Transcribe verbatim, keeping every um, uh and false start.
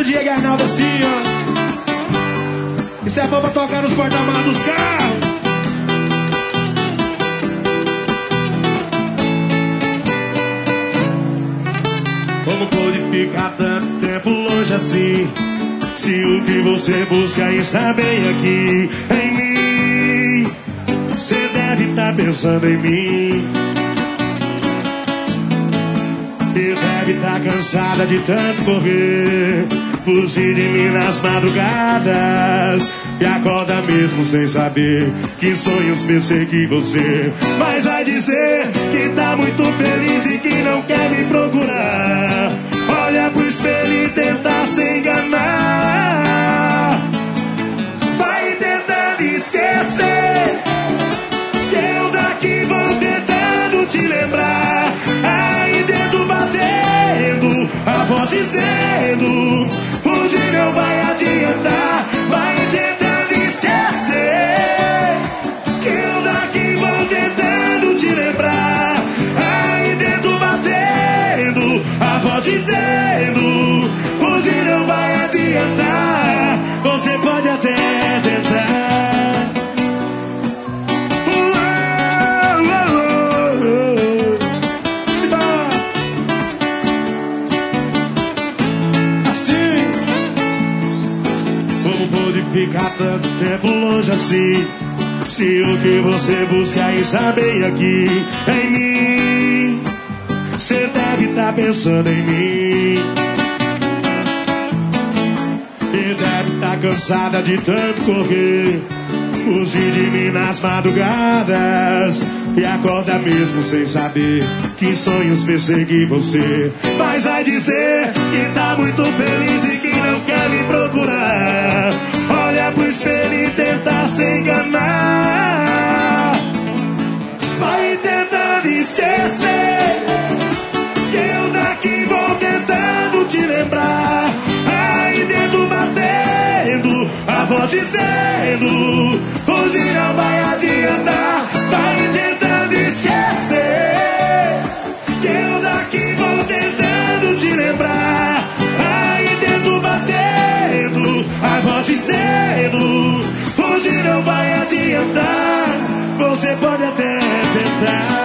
Diego Arnaldo assim, ó. Isso é bom pra tocar nos porta-malas dos carros. Como pode ficar tanto tempo longe assim? Se o que você busca está bem aqui em mim, você deve estar pensando em mim. E deve estar cansada de tanto correr, fugir de mim nas madrugadas, e acorda mesmo sem saber que sonhos persegui você. Mas vai dizer que tá muito feliz e que não quer me procurar. Olha pro espelho e tentar se enganar. Vai tentando esquecer, que eu daqui vou tentando te lembrar. Aí dentro batendo, a voz dizendo: hoje não vai adiantar. Vai tentando esquecer, que eu daqui vou tentando te lembrar. Aí dentro batendo, a voz dizendo: hoje não vai adiantar. Você pode até tentar. Uou, uou, uou, uou. Assim, como pode ficar tanto tempo longe assim? Se o que você busca está bem aqui em mim, você deve estar pensando em mim. E deve estar cansada de tanto correr, fugir de mim nas madrugadas, e acorda mesmo sem saber que sonhos persegui você. Mas vai dizer que tá muito feliz e que não quer me procurar. Olha pro espelho e tentar se enganar. Vai tentando esquecer, que eu daqui vou tentando te lembrar. Aí dentro batendo, a voz dizendo: hoje não vai adiantar. Vai tentando esquecer, que eu daqui vou tentando te lembrar. Aí dentro batendo, a voz dizendo: hoje não vai adiantar. Você pode até tentar.